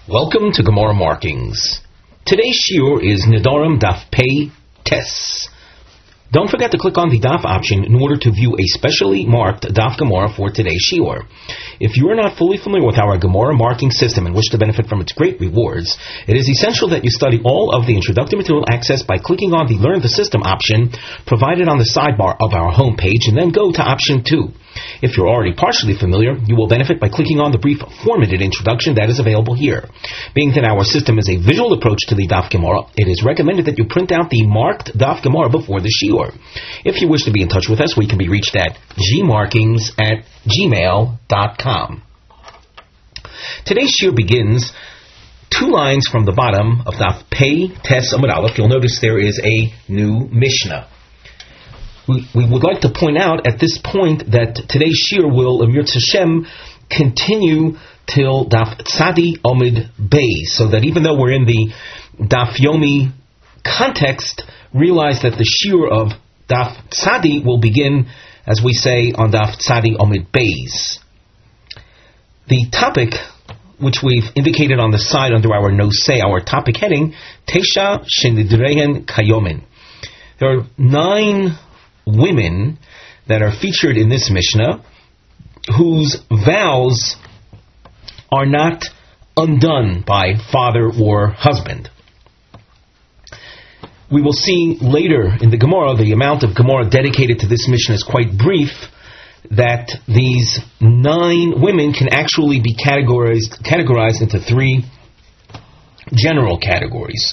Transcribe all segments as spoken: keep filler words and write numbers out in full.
Welcome to Gemara Markings. Today's shiur is Nedarim Daf Pei Tes. Don't forget to click on the Daf option in order to view a specially marked Daf Gemara for today's shiur. If you are not fully familiar with our Gemara marking system and wish to benefit from its great rewards, it is essential that you study all of the introductory material accessed by clicking on the Learn the System option provided on the sidebar of our homepage and then go to option two. If you're already partially familiar, you will benefit by clicking on the brief formatted introduction that is available here. Being that our system is a visual approach to the Daf Gemara, it is recommended that you print out the marked Daf Gemara before the shiur. If you wish to be in touch with us, we can be reached at gmarkings at gmail dot com. Today's shiur begins two lines from the bottom of Daf Pei Tes Amud Aleph. You'll notice there is a new Mishnah. We, we would like to point out at this point that today's shiur will, Amir Hashem, continue till Daf Tzadi Omid Beis, so that even though we're in the Daf Yomi context, realize that the shiur of Daf Tzadi will begin, as we say, on Daf Tzadi Omid Beis. The topic, which we've indicated on the side under our nosei, our topic heading, Tesha Shenidrehen Kayomin. There are nine women that are featured in this Mishnah whose vows are not undone by father or husband. We will see later in the Gemara, the amount of Gemara dedicated to this Mishnah is quite brief, that these nine women can actually be categorized, categorized into three general categories.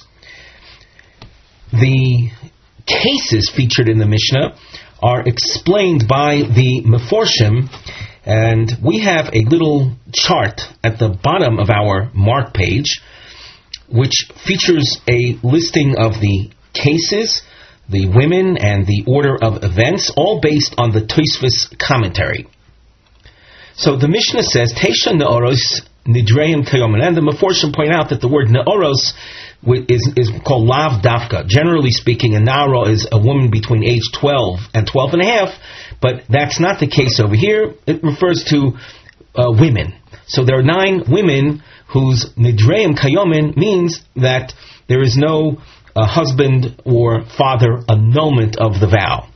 The cases featured in the Mishnah are explained by the Meforshim, and we have a little chart at the bottom of our mark page which features a listing of the cases, the women, and the order of events, all based on the Tosfos commentary. So the Mishnah says, Tesha Ne'oros Nidreim Kayomin, and the Meforshim point out that the word Ne'oros is, is called Lav Dafka. Generally speaking, a Na'ara is a woman between age twelve and twelve and a half, but that's not the case over here. It refers to uh, women. So there are nine women whose Nidreim Kayomin means that there is no uh, husband or father annulment of the vow.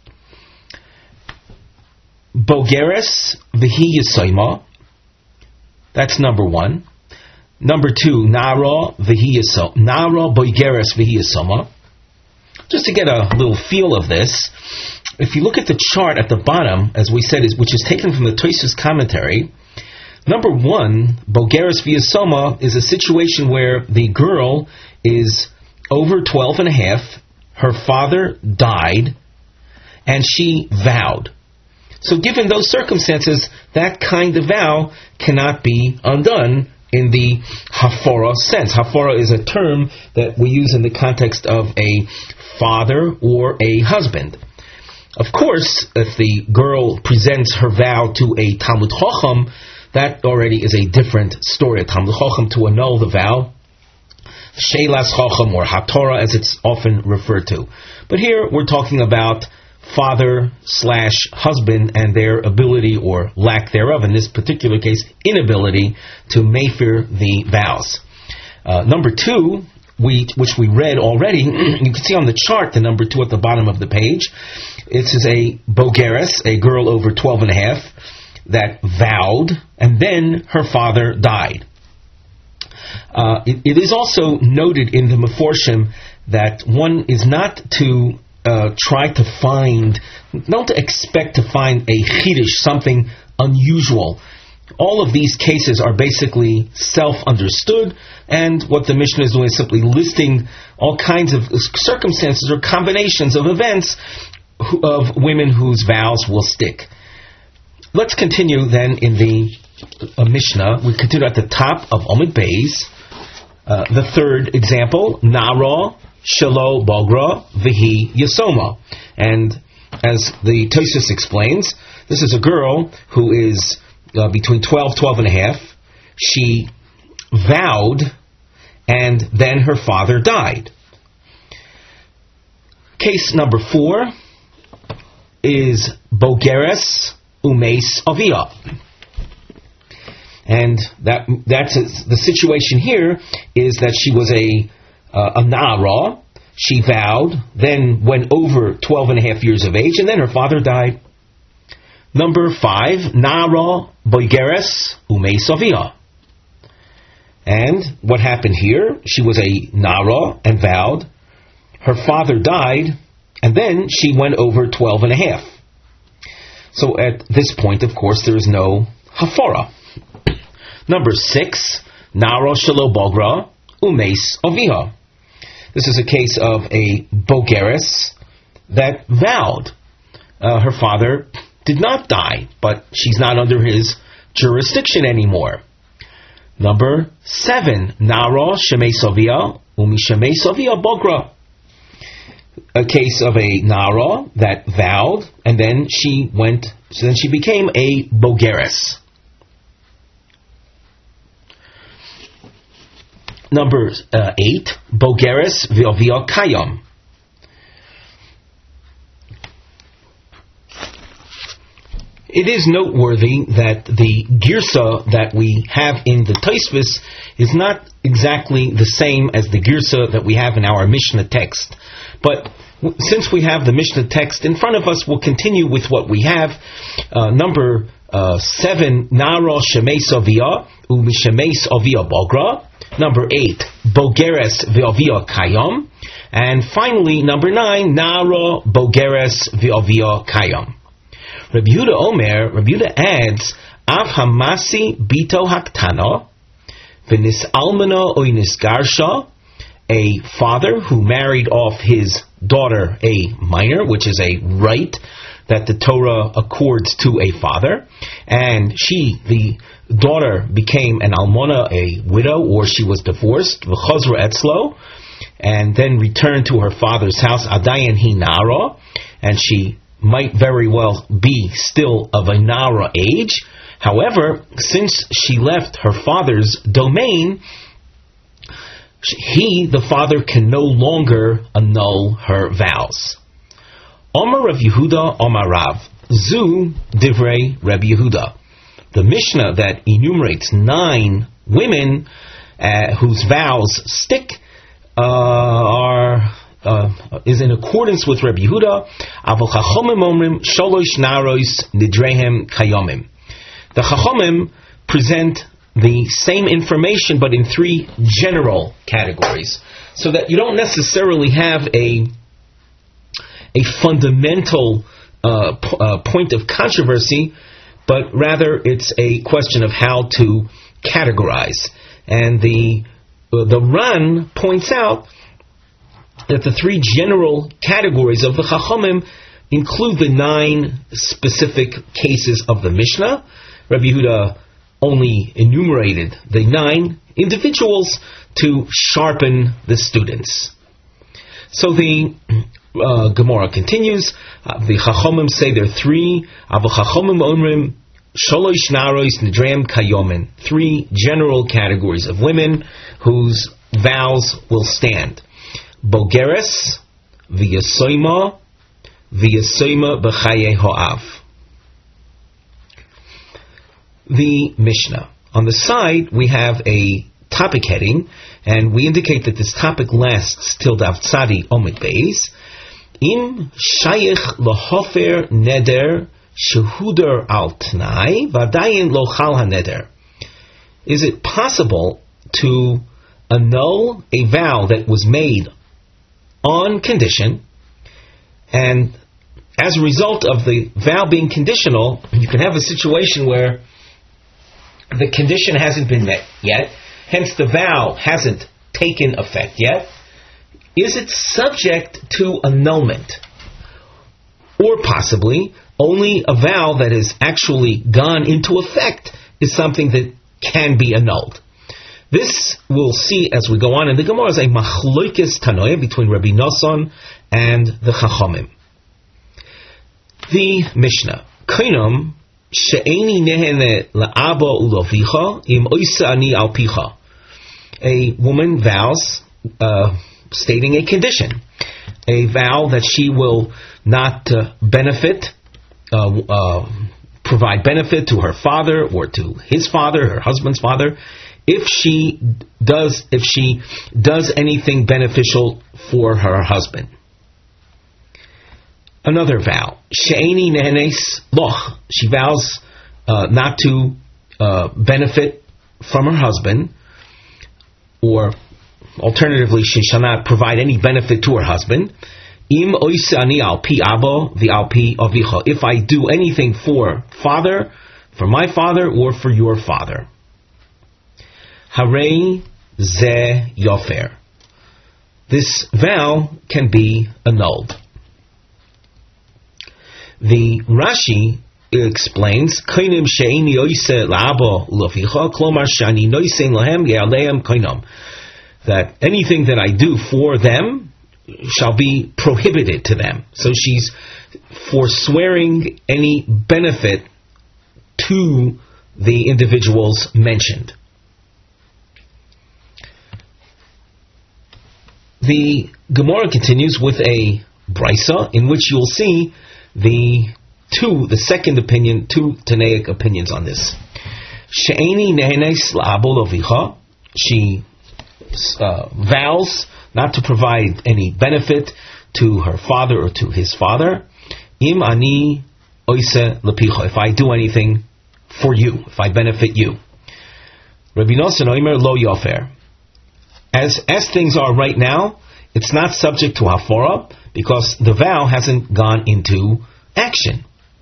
Bogeres V'hi Yisoima, that's number one. Number two, Nara V'hi Yisoma, Nara Bogeres V'hi Yisoma. Just to get a little feel of this, if you look at the chart at the bottom, as we said, is which is taken from the Tosfos commentary, number one, Bogeres V'hi Yisoma, is a situation where the girl is over twelve and a half, her father died, and she vowed. So given those circumstances, that kind of vow cannot be undone in the hafara sense. Hafara is a term that we use in the context of a father or a husband. Of course, if the girl presents her vow to a Talmud Chacham, that already is a different story. A Talmud Chacham to annul the vow, Sheilas Chacham or Hatorah as it's often referred to. But here we're talking about father slash husband and their ability or lack thereof, in this particular case, inability to mefer the vows. Uh, number two, we, which we read already, you can see on the chart the number two at the bottom of the page. It is a Bogeres, a girl over twelve and a half, that vowed, and then her father died. Uh, it, it is also noted in the Meforshim that one is not to Uh, try to find, not to expect to find a chidush, something unusual. All of these cases are basically self-understood, and what the Mishnah is doing is simply listing all kinds of circumstances or combinations of events who, of women whose vows will stick. Let's continue then in the uh, Mishnah. We continue at the top of Omid Beis. Uh, the third example, Nara Shelo Bogra V'hi Yisoma. And as the Tosfos explains, this is a girl who is uh, between twelve, twelve and a half. She vowed, and then her father died. Case number four is Bogeres Umeis Avia. And that that's a, the situation here is that she was a uh, a Nara. She vowed, then went over twelve and a half years of age, and then her father died. Number five, Nara Boigeres Ume Savia. And what happened here? She was a Nara and vowed. Her father died, and then she went over twelve and a half. So at this point, of course, there is no Hafara. Number six, Nara Shelo Bogra Umes Aviha. This is a case of a Bogeres that vowed. Uh, her father did not die, but she's not under his jurisdiction anymore. Number seven, Nara Shemei Savia Umi Shemei Savia Bogra. A case of a Nara that vowed, and then she went, so then she became a Bogeres. Number uh, eight, Bogeres V'Ovia Kayam. It is noteworthy that the Girsa that we have in the Tosfos is not exactly the same as the Girsa that we have in our Mishnah text. But w- since we have the Mishnah text in front of us, we'll continue with what we have. Uh, number uh, seven, Nara Shemeis Avia U'Mishemeis Avia Bogra. Number eight, Bogeres V'Avia Kayam. And finally, number nine, Nara Bogeres V'Avia Kayam. Rabbi Yehuda Omer, Rabbi Yehuda adds, Av Hamasi Bito Haktana, V'Nis Almana Oinis Garsha, a father who married off his daughter, a minor, which is a right that the Torah accords to a father, and she, the daughter, became an almona, a widow, or she was divorced, v'chazra etzlo, and then returned to her father's house, adayan hi nara, and she might very well be still of a nara age. However, since she left her father's domain, he, the father, can no longer annul her vows. Omar Rav Yehuda, Omar Rav, Zu Divrei Rabbi Yehuda. The Mishnah that enumerates nine women uh, whose vows stick uh, are uh, is in accordance with Rabbi Yehuda. Avol Chachomim Omrim Sholosh Naros Nidrehem Kayomim. The Chachomim present the same information, but in three general categories, so that you don't necessarily have a a fundamental uh, p- uh, point of controversy, but rather it's a question of how to categorize. And the uh, the Ran points out that the three general categories of the Chachamim include the nine specific cases of the Mishnah. Rabbi Yehuda only enumerated the nine individuals to sharpen the students. So the uh, Gemara continues. Uh, the Chachomim say there are three. Avo Chachomim Omrim Sholosh Naros Nidreim Kayomin. Three general categories of women whose vows will stand. Bogeres, V'Yasoima, V'Yasoima B'Chaye Ho'av. The Mishnah. On the side, we have a topic heading, and we indicate that this topic lasts till Dav Tzadi Omid Beis. Im Shayich Lohofer Neder Shehuder Al Tnai Vadayin Lochal HaNeder. Is it possible to annul a vow that was made on condition, and as a result of the vow being conditional, you can have a situation where the condition hasn't been met yet, hence the vow hasn't taken effect yet. Is it subject to annulment? Or possibly, only a vow that has actually gone into effect is something that can be annulled. This we'll see as we go on, and the Gemara is a machloikis tanoia between Rabbi Nosson and the Chachamim. The Mishnah. Kainam she'eni nehene la'aba ulovicha im oisa ani alpicha. A woman vows, uh, stating a condition, a vow that she will not uh, benefit, uh, uh, provide benefit to her father or to his father, her husband's father, if she does if she does anything beneficial for her husband. Another vow, she'eni nehenes loch. She vows uh, not to uh, benefit from her husband, or alternatively, she shall not provide any benefit to her husband. Im oise ani al pi abo v'al pi avicha. If I do anything for father, for my father, or for your father. Harei ze yofer. This vow can be annulled. The Rashi explains, Kainim she'eni oise la'abo u'lavicha, klomar she'ani noisen lahem ye'aleim kainam. That anything that I do for them shall be prohibited to them. So she's forswearing any benefit to the individuals mentioned. The Gemara continues with a brisa in which you'll see the two, the second opinion, two Tanaic opinions on this. She'eni nehenes la'abo lavicha. She uh, vows not to provide any benefit to her father or to his father. Im ani oise lepicha. If I do anything for you, if I benefit you. Rabbi Nosson oimer lo yofer. As as things are right now, it's not subject to hafara because the vow hasn't gone into action.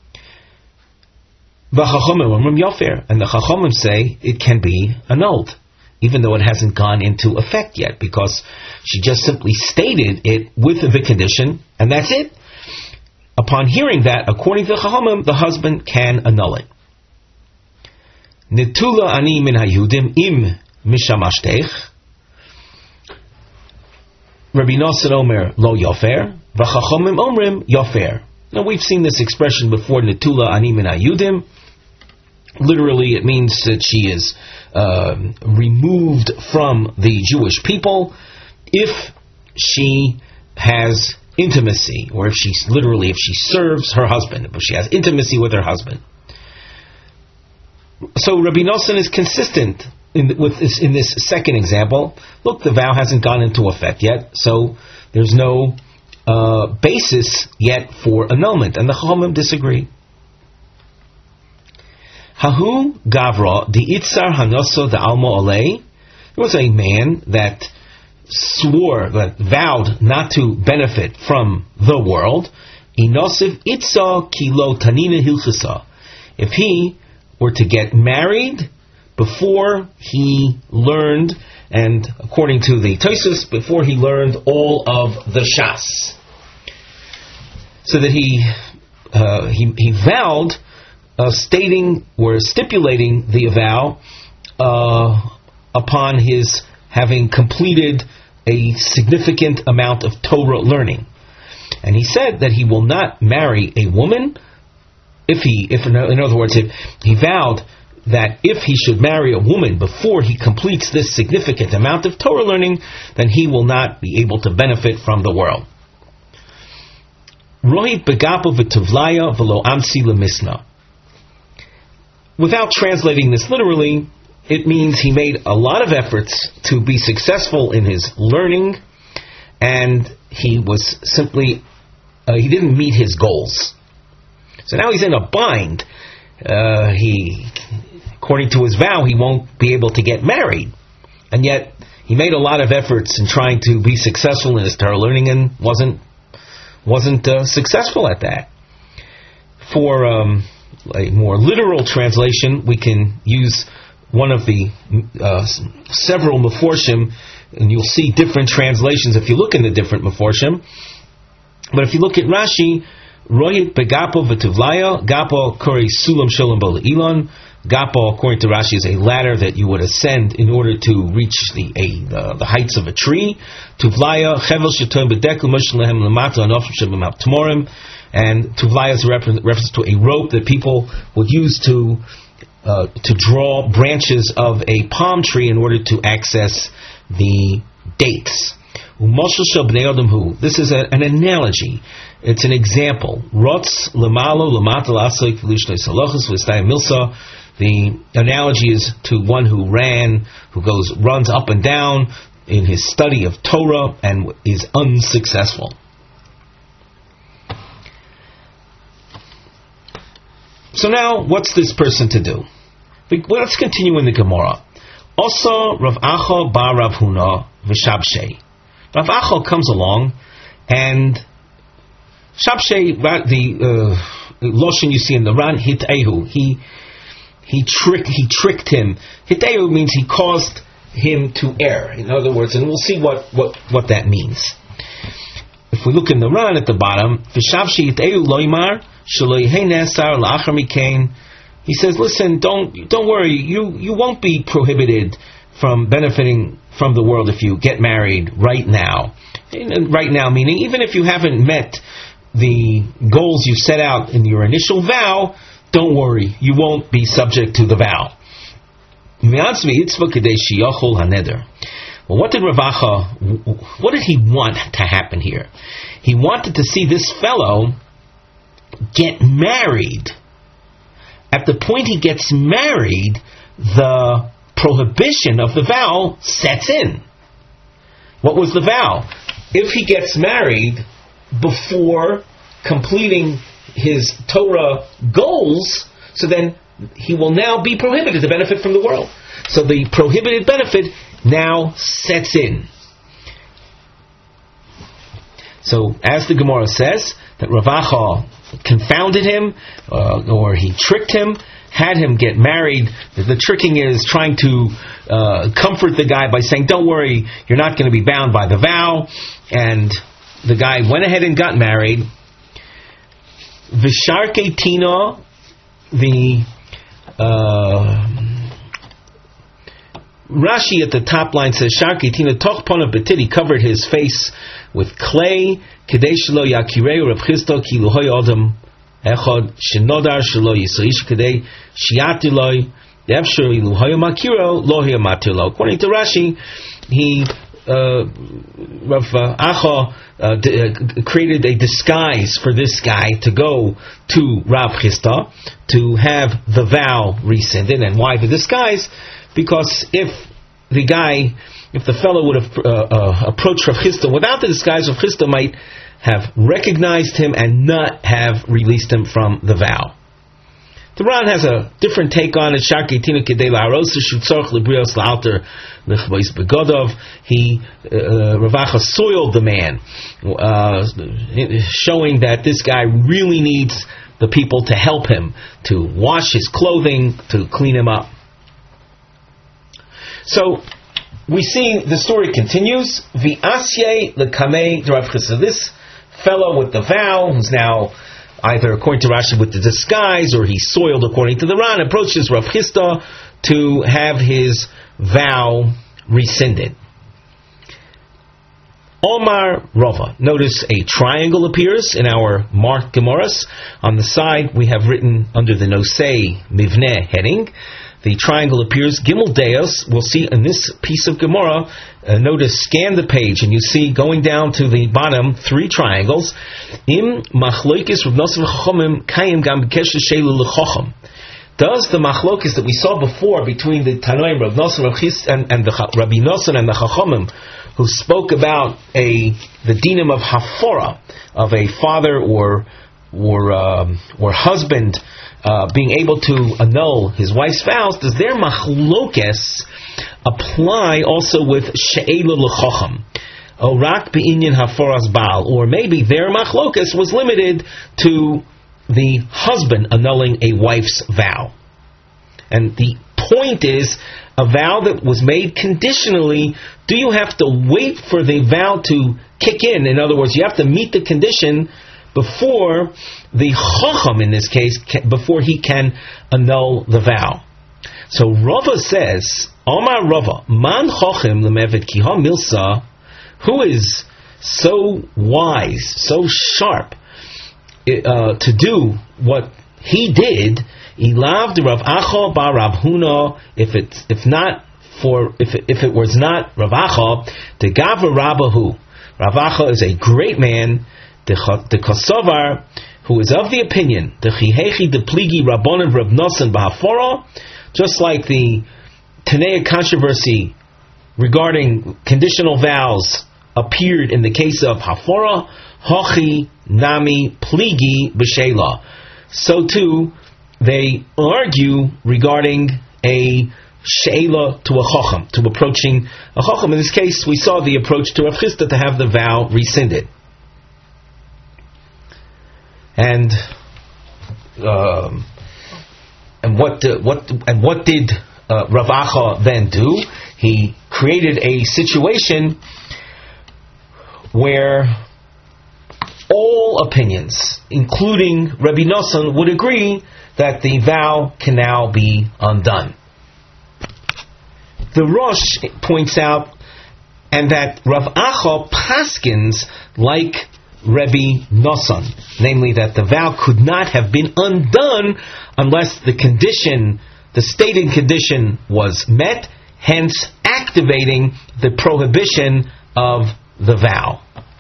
V'chachamim yofer, and the chachamim say it can be annulled, even though it hasn't gone into effect yet, because she just simply stated it with the condition, and that's it. Upon hearing that, according to the chachamim, the husband can annul it. Netula ani min hayudim im mishamashtech. Rabbi Nosson Omer lo yofer, v'chachamim omrim yofer. Now we've seen this expression before, netula ani min hayudim. Literally, it means that she is uh, removed from the Jewish people if she has intimacy, or if she's literally, if she serves her husband, if she has intimacy with her husband. So Rabbi Nosson is consistent in the, with this, in this second example. Look, the vow hasn't gone into effect yet, so there's no uh, basis yet for annulment, and the Chachamim disagree. Hahu Gavra the Itzar Hanoso the Almo Alei. There was a man that swore, that vowed not to benefit from the world. Inosiv Itza Kilo Tanina Hilchasa. If he were to get married before he learned, and according to the Tosfos, before he learned all of the Shas, so that he uh, he he vowed. Uh, stating or stipulating the vow uh, upon his having completed a significant amount of Torah learning, and he said that he will not marry a woman if he, if in other words, if he vowed that if he should marry a woman before he completes this significant amount of Torah learning, then he will not be able to benefit from the world. Rohit begapo v'tuvlaya v'lo amsi lemisna. Without translating this literally, it means he made a lot of efforts to be successful in his learning, and he was simply, uh, he didn't meet his goals. So now he's in a bind. Uh, he, according to his vow, he won't be able to get married. And yet, he made a lot of efforts in trying to be successful in his Torah learning and wasn't, wasn't uh, successful at that. For um, a more literal translation, we can use one of the uh, several Meforshim, and you'll see different translations if you look in the different Meforshim. But if you look at Rashi, Rohit begapo v'tuvlaya, gapo kori sulam shalom bol ilon. Gapo, according to Rashi, is a ladder that you would ascend in order to reach the a, the, the heights of a tree. Tuvlaya chevel sheton bedekel moshe lehem lemata anofim shebimap tmorim. And tuvlaya is a reference to a rope that people would use to uh, to draw branches of a palm tree in order to access the dates. This is a, an analogy. It's an example. The analogy is to one who ran, who goes runs up and down in his study of Torah and is unsuccessful. So now, what's this person to do? Let's continue in the Gemara. Also, Rav Acha bar Rav Huna v'Shabshei. Rav Acha comes along, and Shabshei, the uh, lotion you see in the Ran, Hitehu, he he tricked he tricked him. Hitehu means he caused him to err. In other words, and we'll see what, what, what that means. If we look in the Ran at the bottom, v'Shabshei Hitehu loymar shelo yehei nesar la'achar mikein. He says, listen, don't don't worry, you, you won't be prohibited from benefiting from the world if you get married right now. And right now meaning, even if you haven't met the goals you set out in your initial vow, don't worry, you won't be subject to the vow. Well, what did Rav Acha, what did he want to happen here? He wanted to see this fellow get married. At the point he gets married, the prohibition of the vow sets in. What was the vow? If he gets married before completing his Torah goals, so then he will now be prohibited to benefit from the world. So the prohibited benefit now sets in. So, as the Gemara says, that Rav Acha confounded him, uh, or he tricked him, had him get married. The, the tricking is trying to uh, comfort the guy by saying, don't worry, you're not going to be bound by the vow. And the guy went ahead and got married. Visharke Tina, the uh, Rashi at the top line says, Sharke Tina toch pona betit, he covered his face with clay, Kadesh lo yakireu Rav Chisda ki lo hoy adam echad shenodar shelo yisaish kadei shiati loy devshur lo hoy makiro lo hoy matilo. According to Rashi, he uh, Rav Acha uh, d- uh, created a disguise for this guy to go to Rav Chisda to have the vow rescinded. And why the disguise? Because if the guy, if the fellow would have uh, uh, approached Rav Chisda without the disguise, Rav Chisda might have recognized him and not have released him from the vow. The Ran has a different take on it. He, uh, Rav Acha soiled the man, uh, showing that this guy really needs the people to help him, to wash his clothing, to clean him up. So, we see the story continues. V'asye lekamei Rav Chisda. This fellow with the vow, who's now either according to Rashi with the disguise, or he's soiled according to the Ran, approaches Rav Chisda to have his vow rescinded. Omar Rava. Notice a triangle appears in our marked Gemaras. On the side we have written under the Nosei Mivneh heading. The triangle appears. Gimel Deos, we'll see in this piece of Gemara, uh, notice, scan the page, and you see going down to the bottom, three triangles. Im machloikis Rav Nosson v'chachomim kayim gam b'kesher sheilu l'chacham. Does the machlokis that we saw before between the Tanoim, Rav Nosson and, and the Rabbi Nosson and the Chachomim, who spoke about a the dinim of hafora, of a father or or um, or husband Uh, being able to annul his wife's vows, does their machlokes apply also with she'ela l'chacham? Orak be'inyan haforas baal, or maybe their machlokes was limited to the husband annulling a wife's vow. And the point is, a vow that was made conditionally, do you have to wait for the vow to kick in? In other words, you have to meet the condition before the chacham, in this case, can, before he can annul the vow. So Rava says, Omar Rava, man chacham lemevet kiha milsa, who is so wise, so sharp, uh, to do what he did, ilav de Rav Acha bar Rav Huna, if it's if not for if it, if it was not Rav Acha, the Gavra Rabbahu. Rav Acha is a great man, the the Kosovar, who is of the opinion the Chihechi the Pligi Rabbanan Rav Nosson Bahafora, just like the Tanea controversy regarding conditional vows appeared in the case of Hafora, Hochi Nami Pligi B'Sheila. So too, they argue regarding a Sheila to a Chacham, to approaching a Chacham. In this case, we saw the approach to Rav Chisda to have the vow rescinded. And um, and what uh, what and what did uh, Rav Acha then do? He created a situation where all opinions, including Rabbi Nosson, would agree that the vow can now be undone. The Rosh points out, and that Rav Acha paskins like Rabbi Nosson, namely that the vow could not have been undone unless the condition, the stated condition, was met, hence activating the prohibition of the vow.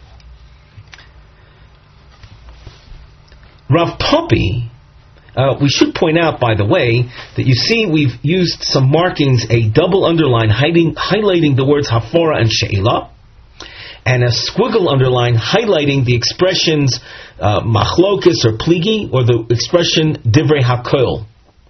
Rav Popi, uh, we should point out, by the way, that you see we've used some markings, a double underline hiding, highlighting the words Hafora and Sheila, and a squiggle underline highlighting the expressions uh, Machlokus or Pligi, or the expression Divrei HaKol.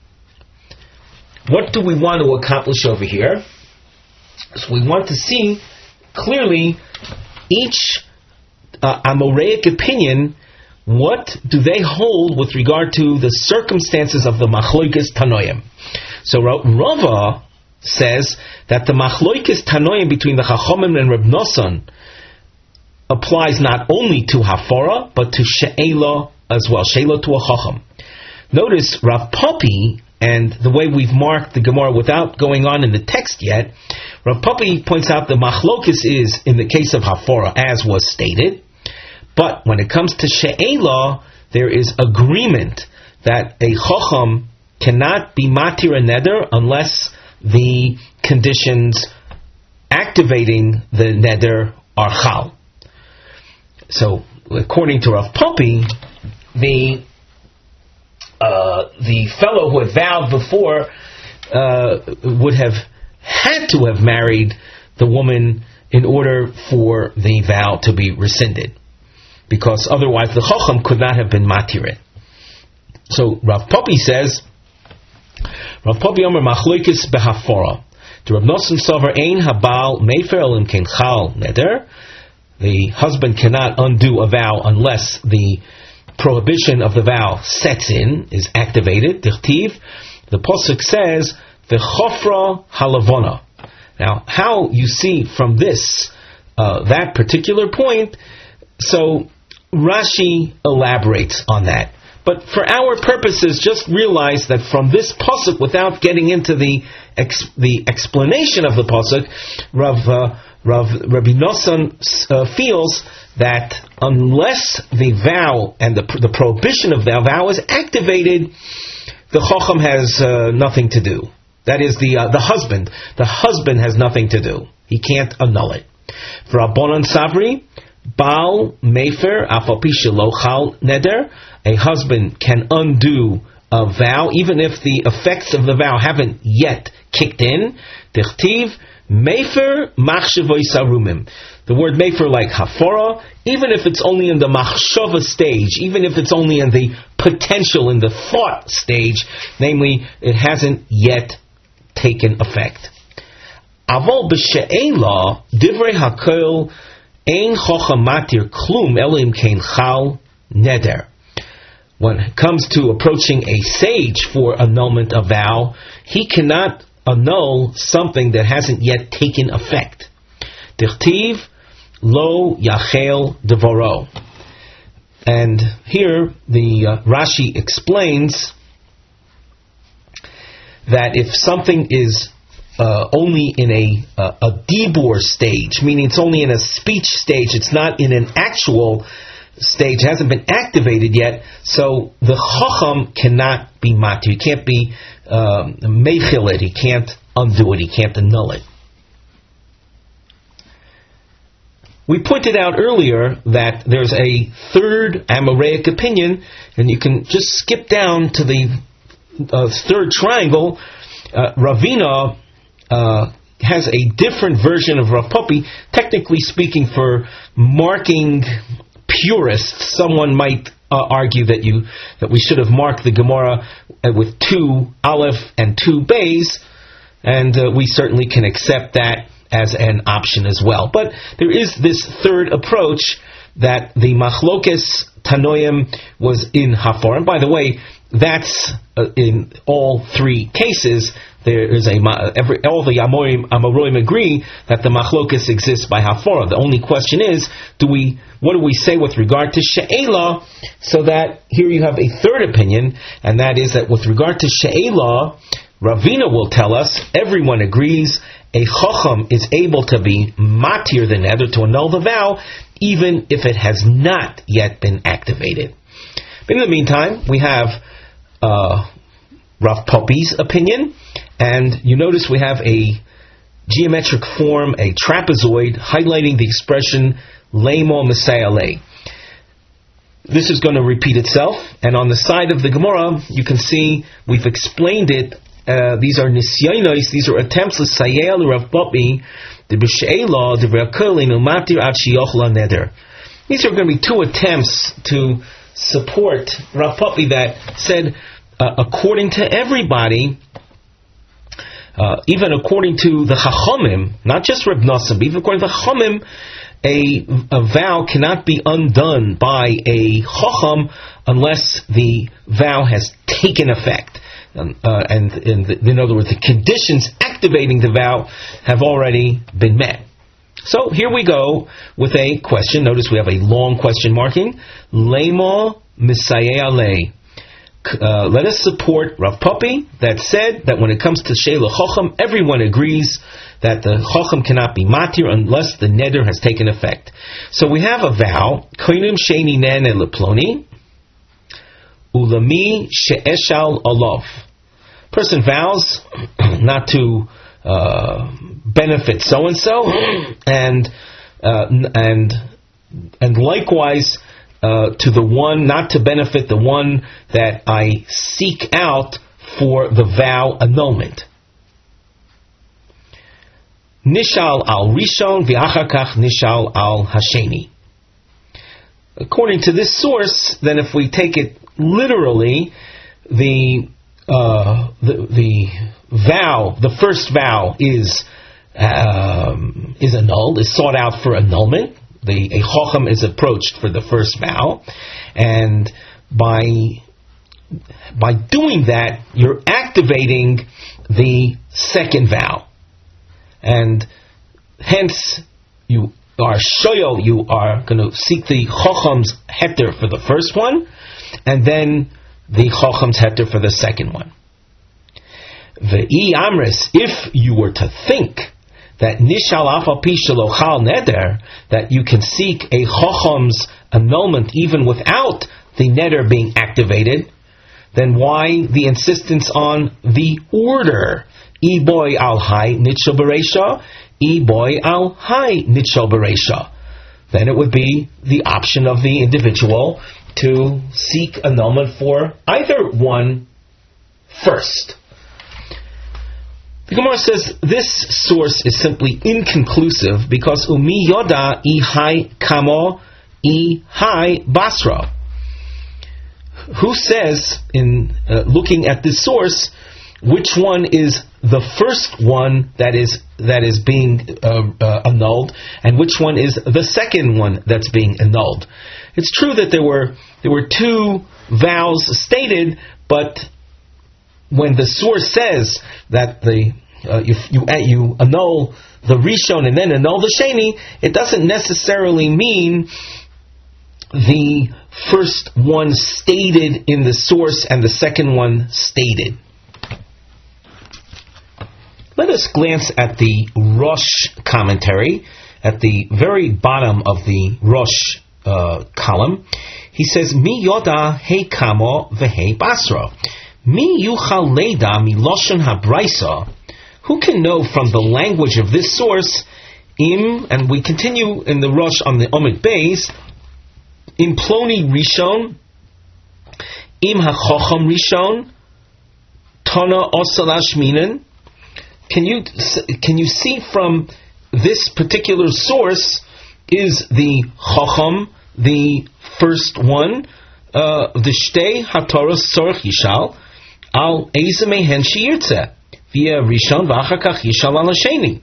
What do we want to accomplish over here? So we want to see clearly each uh, Amoraic opinion. What do they hold with regard to the circumstances of the Machloikis Tanoim? So Rava says that the Machloikis Tanoim between the Chachomim and Reb Nosson applies not only to Hafora, but to She'ela as well, She'ela to a Chacham. Notice Rav Popi, and the way we've marked the Gemara without going on in the text yet, Rav Popi points out the Machlokis is in the case of Hafora, as was stated. But when it comes to She'ela, there is agreement that a Chacham cannot be Matir a Neder unless the conditions activating the Neder are Chal. So, according to Rav Popi, the uh, the fellow who had vowed before uh, would have had to have married the woman in order for the vow to be rescinded, because otherwise the Chacham could not have been matiret. So Rav Popi says, Rav Popi Omer Machloikis behafora. The Rav Nosson Sover Ein Habal Mefer Elim Ken Chal Neder. The husband cannot undo a vow unless the prohibition of the vow sets in, is activated. Dichtiv. The Pasuk says, V'chofra halavona. Now, how you see from this, uh, that particular point, so Rashi elaborates on that. But for our purposes, just realize that from this pasuk, without getting into the ex- the explanation of the pasuk, Rav uh, Rav Rabbi Nosson uh, feels that unless the vow and the the prohibition of the vow is activated, the Chacham has uh, nothing to do. That is the uh, the husband. The husband has nothing to do. He can't annul it. For Rabbanan Savri, Baal Mefer Afal Pi Shelo Chal Neder, a husband can undo a vow even if the effects of the vow haven't yet kicked in. Dichtiv Mefer Machshavoi Sarumim. The word Mefer, like Hafora, even if it's only in the Machshava stage, even if it's only in the potential, in the thought stage, namely, it hasn't yet taken effect. Avol b'she'ela divrei hakol ein chacham matir klum elim kein chal neder. When it comes to approaching a sage for annulment of vow, he cannot annul something that hasn't yet taken effect. Dichtiv lo yachel devoro. And here the uh, Rashi explains that if something is uh, only in a uh, a dibur stage, meaning it's only in a speech stage, it's not in an actual stage, it hasn't been activated yet, so the chacham cannot be matir, he can't be um, meichel it, he can't undo it. He can't annul it. We pointed out earlier that there's a third Amoraic opinion, and you can just skip down to the uh, third triangle. Uh, Ravina uh, has a different version of Rav Popi. Technically speaking, for marking purists, someone might uh, argue that you that we should have marked the Gemara with two Aleph and two Bays, and uh, we certainly can accept that as an option as well. But there is this third approach that the Machlokes Tanoim was in Hafar. And by the way, that's uh, in all three cases. There is a every all the Amorim Amorim agree that the Machlokes exists by Hafara. The only question is, do we what do we say with regard to She'ela? So that here you have a third opinion, and that is that with regard to She'ela, Ravina will tell us everyone agrees a Chacham is able to be matir the neder, to annul the vow, even if it has not yet been activated. But in the meantime, we have uh, Rav Popi's opinion, and you notice we have a geometric form, a trapezoid, highlighting the expression Leimo Messiah Le. This is going to repeat itself, and on the side of the Gemara, you can see we've explained it. Uh, these are nisyonos, these are attempts to sayel Rav Popi, the b'she'ela, the v'akolin u'matir ad shiyochla neder. These are going to be two attempts to support Rav Popi that said, uh, according to everybody, uh, even according to the Chachamim, not just Reb Nosson, but even according to the Chachamim, a, a vow cannot be undone by a Chacham unless the vow has taken effect. Um, uh, and, and the, in other words, the conditions activating the vow have already been met. So here we go with a question. Notice we have a long question marking. Leimo Misayeh Le. Uh, let us support Rav Popi that said that when it comes to Sheila Chacham, everyone agrees that the Chacham cannot be matir unless the neder has taken effect. So we have a vow, Koinim Sheni Nene Leploni, Ulami She'eshal Alav. Person vows not to uh, benefit so and so, and and and likewise uh, to the one not to benefit the one that I seek out for the vow annulment. Nishal al Rishon v'achakach nishal al Hasheni. According to this source, then if we take it literally, the uh, the, the vow, the first vow is um, is annulled, is sought out for annulment. The a chacham is approached for the first vow, and by by doing that, you're activating the second vow, and hence you are shoyo, you are going to seek the chacham's heter for the first one, and then the chacham's heter for the second one. Ve'i amris, if you were to think that nishal afal pi shelochal neder, that you can seek a chacham's annulment even without the neder being activated, then why the insistence on the order? I boy al hai nitshel bereisha, I boy al hai nitshel bereisha. Then it would be the option of the individual to seek annulment for either one first. The Gemara says this source is simply inconclusive because umi yoda I hai kamo I hai basra. Who says, in uh, looking at this source, which one is the first one that is that is being uh, uh, annulled, and which one is the second one that's being annulled? It's true that there were there were two vows stated, but when the source says that the uh, you you, uh, you annul the Rishon and then annul the Sheni, it doesn't necessarily mean the first one stated in the source and the second one stated. Let us glance at the Rosh commentary, at the very bottom of the Rosh uh, column. He says, Mi yoda he kamo vehe basra. Mi yuchal leda mi loshon habraisa. Who can know from the language of this source, im, and we continue in the Rosh on the Omid Beis, in Ploni Rishon, im ha-chocham Rishon, Tana osalash minen. Can you can you see from this particular source, is the Chacham the first one? Uh, the Shtei Hatoros Tzorach Yishal al Eize Mehen Sheyirtze via Rishon v'achar kach Yishal al Hasheni.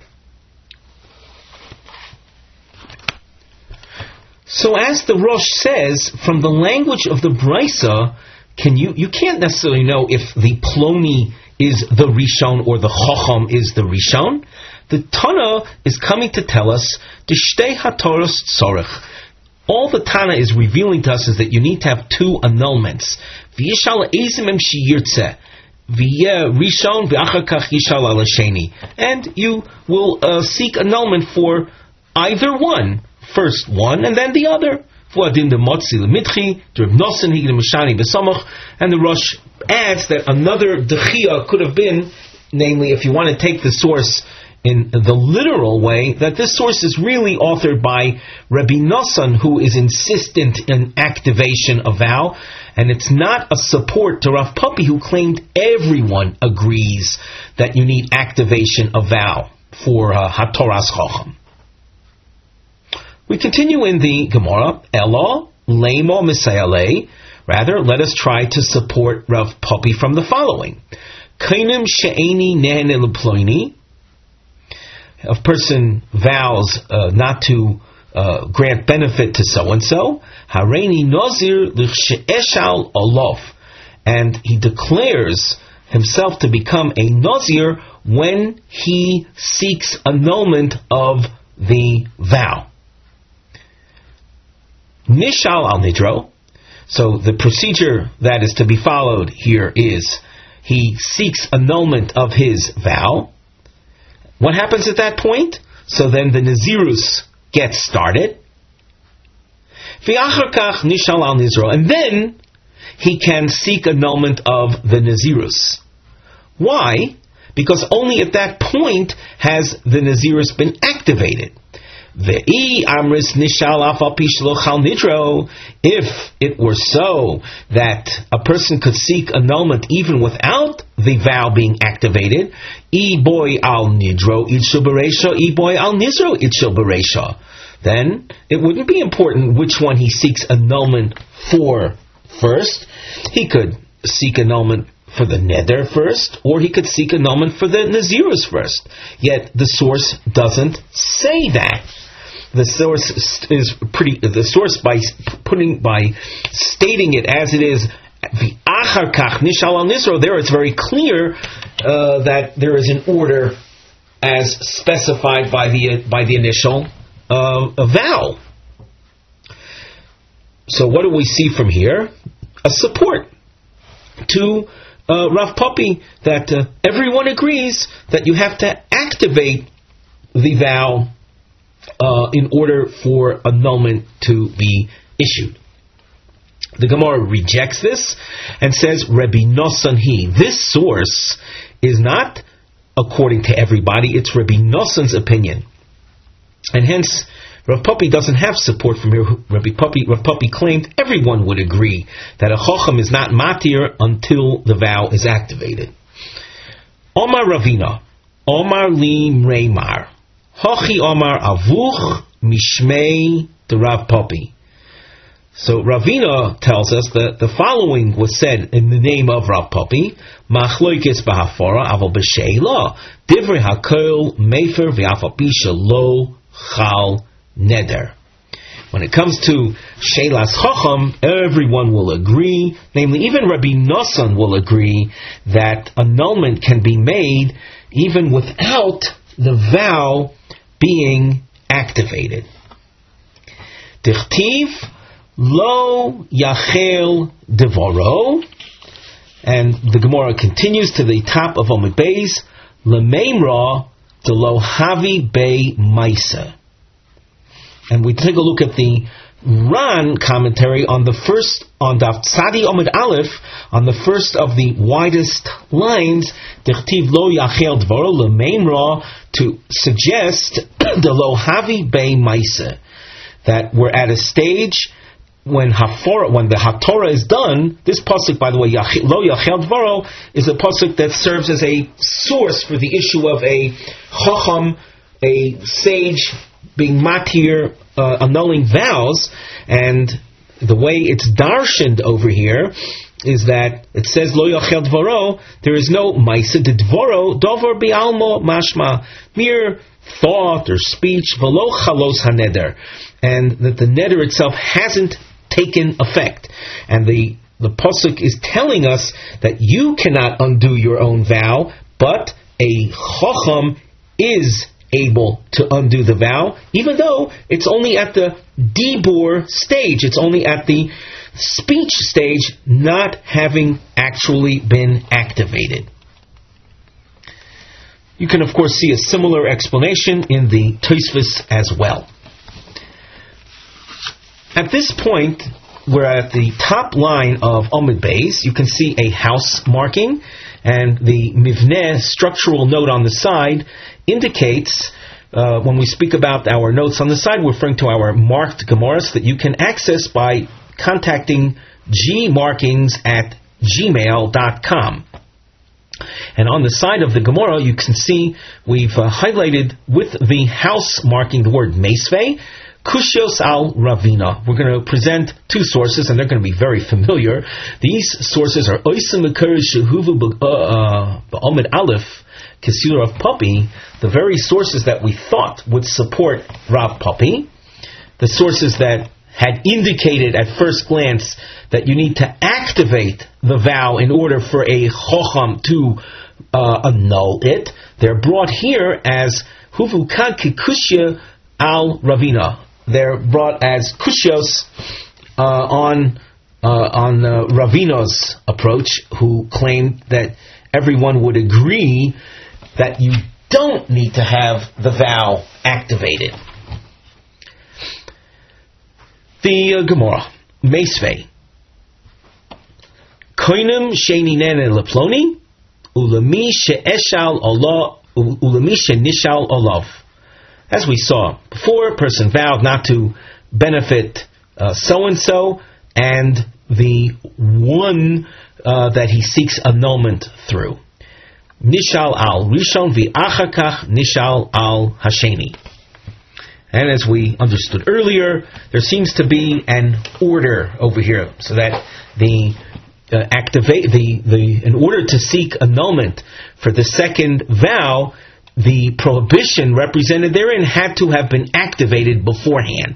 So as the Rosh says, from the language of the Brisa, can you you can't necessarily know if the Ploni is the Rishon or the Chacham is the Rishon. The Tana is coming to tell us the Shtei Hatoros Tzorach. All the Tana is revealing to us is that you need to have two annulments. V'yishal eizimem sheyirtze, v'yeh rishon v'achar kach yishal al hasheni, and you will uh, seek annulment for either one, first one and then the other. V'adin the motzi l'mitchi, the Reb Nosson higid mishani b'samach, and the Rosh adds that another dechia could have been, namely, if you want to take the source in the literal way, that this source is really authored by Rabbi Nosson, who is insistent in activation of vow, and it's not a support to Rav Papi, who claimed everyone agrees that you need activation of vow for uh, Hatoras Chacham. We continue in the Gemara, Elo, Leimo Misayale, rather, let us try to support Rav Papi from the following. Kainim she'eni nehene l'ploini. A person vows uh, not to uh, grant benefit to so-and-so. Hareini Nazir l'ch'eshal alof. And he declares himself to become a Nazir when he seeks annulment of the vow. Nishal al nidro. So the procedure that is to be followed here is he seeks annulment of his vow. What happens at that point? So then the Nazirus gets started. V'achar kach nishal al nizro. And then he can seek annulment of the Nazirus. Why? Because only at that point has the Nazirus been activated. Ve'i amris nishal afal pi shelo chal nidro. If it were so that a person could seek annulment even without the vow being activated, I boy al nidro itshel bereisha, I boy al nizro itshel bereisha, then it wouldn't be important which one he seeks annulment for first. He could seek annulment for the neder first, or he could seek annulment for the nazirus first. Yet the source doesn't say that. The source is pretty. The source by putting by stating it as it is, the achar kach nishal al nisro. There, it's very clear uh, that there is an order as specified by the by the initial uh, vow. So, what do we see from here? A support to uh, Rav Papi that uh, everyone agrees that you have to activate the vow Uh, in order for annulment to be issued. The Gemara rejects this and says, Rabbi Nosson he. This source is not according to everybody, it's Rabbi Nosson's opinion. And hence, Rav Papi doesn't have support from here. Rabbi Papi, Rav Papi claimed everyone would agree that a Chacham is not matir until the vow is activated. Omar Ravina, Omar li Mreimar, Hachi Omar Avuch Mishmei the Rav Papi. So Ravina tells us that the following was said in the name of Rav Papi: Machloikis b'hafara aval b'sheila divrei hakol mefer v'afal pi shelo chal neder. When it comes to Sheilas Chacham, everyone will agree, namely even Rabbi Nosson will agree, that annulment can be made even without the vow being activated. Dichtiv lo yachel devoro, and the Gemara continues to the top of Omid Beis, lemeimra de lo havi bei maisa. And we take a look at the Ran commentary on the first, on Daf Tzadi Omid Aleph, on the first of the widest lines, Dichtiv Lo Yachel Dvoro L'Mein Ra, to suggest the Lo Havi Bei Maisa, that we're at a stage when Hafora, when the Hatorah is done. This pasuk, by the way, Lo Yachel Dvoro, is a pasuk that serves as a source for the issue of a Chacham, a sage, being matir, uh, annulling vows. And the way it's darshaned over here is that it says Lo Yachel Dvoro, there is no Maisa de Dvoro, Dover Bialmo Mashma, mere thought or speech, Velo Chalos Haneder, and that the neder itself hasn't taken effect. And the, the pasuk is telling us that you cannot undo your own vow, but a Chacham is able to undo the vow, even though it's only at the dibur stage, it's only at the speech stage, not having actually been activated. You can of course see a similar explanation in the Tosfos as well. At this point, we're at the top line of Amud Beis. You can see a house marking, and the mivneh, structural note on the side, indicates, uh, when we speak about our notes on the side, we're referring to our marked Gemaras that you can access by contacting gmarkings at gmail dot com. And on the side of the Gemara, you can see we've uh, highlighted with the house marking the word Meisvei, Kushios al Ravina. We're going to present two sources, and they're going to be very familiar. These sources are Oisim Makar Shehuvu Ba'omid Aleph, Kisur of Puppy, the very sources that we thought would support Rav Puppy, the sources that had indicated at first glance that you need to activate the vow in order for a Chocham to uh, annul it. They're brought here as Huvu Kan Kikushya al Ravina. They're brought as Kushios uh, on uh, on uh, Ravino's approach, who claimed that everyone would agree that you don't need to have the vow activated. The uh, Gemara, Meisvei. Koinim sheini nene leploni, ulemi she'eshal Allah, ulemi she'nishal olav. As we saw before, a person vowed not to benefit uh, so-and-so, and the one uh, that he seeks annulment through. Nishal al Rishon v'achakach nishal al Hasheni. And as we understood earlier, there seems to be an order over here, so that the uh, activate the the in order to seek annulment for the second vow, the prohibition represented therein had to have been activated beforehand.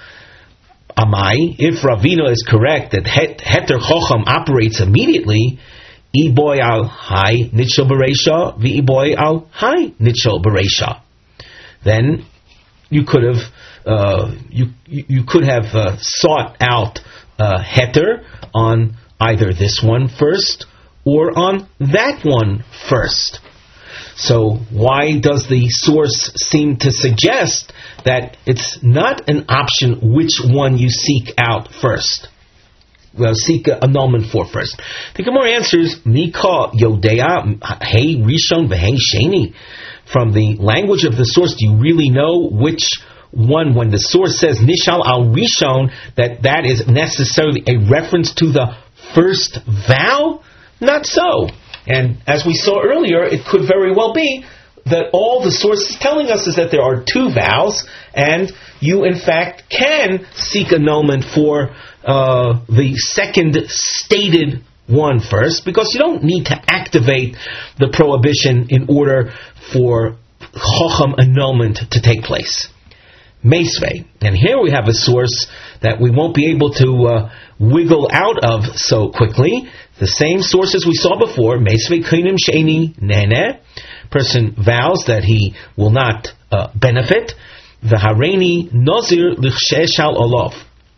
Amai, if Ravina is correct that Heter Chocham operates immediately, Iboy al Hai Nitshel Bereisha, V'iboy al Hai Nitshel Bereisha, then you could have uh, you you could have uh, sought out uh, Heter on either this one first or on that one first. So why does the source seem to suggest that it's not an option which one you seek out first? Well, seek annulment for first. The Gemara answers, Mika Yodea Hey Rishon V'Hei Sheni. From the language of the source, do you really know which one, when the source says Nishal al Rishon, that that is necessarily a reference to the first vow? Not so. And as we saw earlier, it could very well be that all the source is telling us is that there are two vows, and you in fact can seek annulment for uh, the second stated one first, because you don't need to activate the prohibition in order for Chocham annulment to take place. Meisvei. And here we have a source that we won't be able to uh, wiggle out of so quickly. The same sources we saw before. Meisvei Kainim Sheini Nene. Person vows that he will not uh, benefit. The Hareini Nozir Lichsheshal Olav.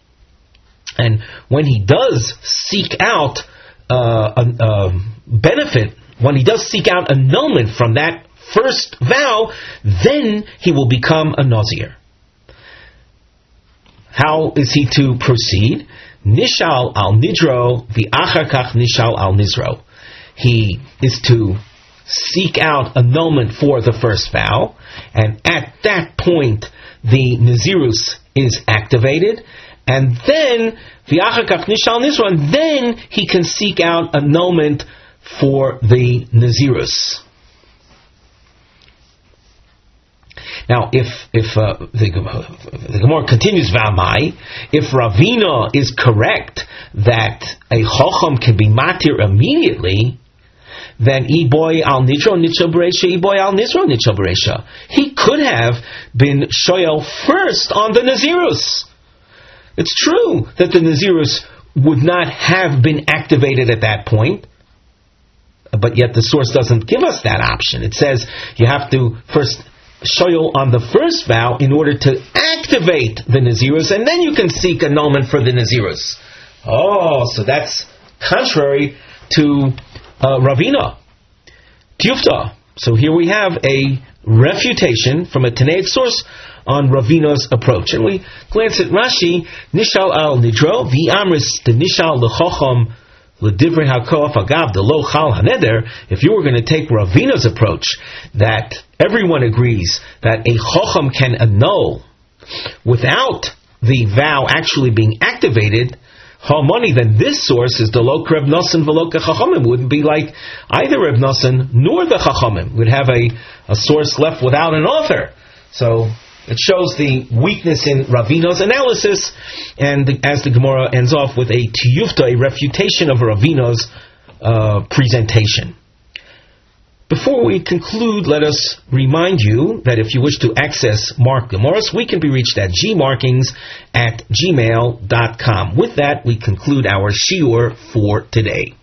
And when he does seek out uh, a, a benefit, when he does seek out annulment from that first vow, then he will become a Nazir. how is he to proceed? Nishal al nidro v'achar kach nishal al nizro. He is to seek out annulment for the first vow, and at that point the Nazirus is activated, and then v'achar kach nishal nizro, and then he can seek out annulment for the Nazirus. Now, if if uh, the, the Gemara continues, V'amai, if Ravina is correct that a Chacham can be matir immediately, then Iboy al Nidro Nitchel Beresha, Iboy al Nizro Nitchel Beresha. He could have been shoyel first on the Nazirus. It's true that the Nazirus would not have been activated at that point, but yet the source doesn't give us that option. It says you have to first shoyel on the first vow in order to activate the Nazirus, and then you can seek annulment for the Nazirus. Oh, so that's contrary to uh, Ravina. Tiyufta. So here we have a refutation from a Tanaic source on Ravina's approach. And we glance at Rashi, Nishal al Nidro, V'amris the Nishal l'chocham l'divrei hakof agav the lo chal haneder. If you were going to take Ravina's approach, that everyone agrees that a Chacham can annul without the vow actually being activated, Hamani, then this source is the lo Reb Nosson v'lo Chachamim. Wouldn't be like either Reb Nosson nor the Chachamim. Would have a, a source left without an author. So it shows the weakness in Ravina's analysis, and the, as the Gemara ends off with a tiyufta, a refutation of Ravina's uh, presentation. Before we conclude, let us remind you that if you wish to access Mark Gemaras, we can be reached at gmarkings at gmail dot com. With that, we conclude our shiur for today.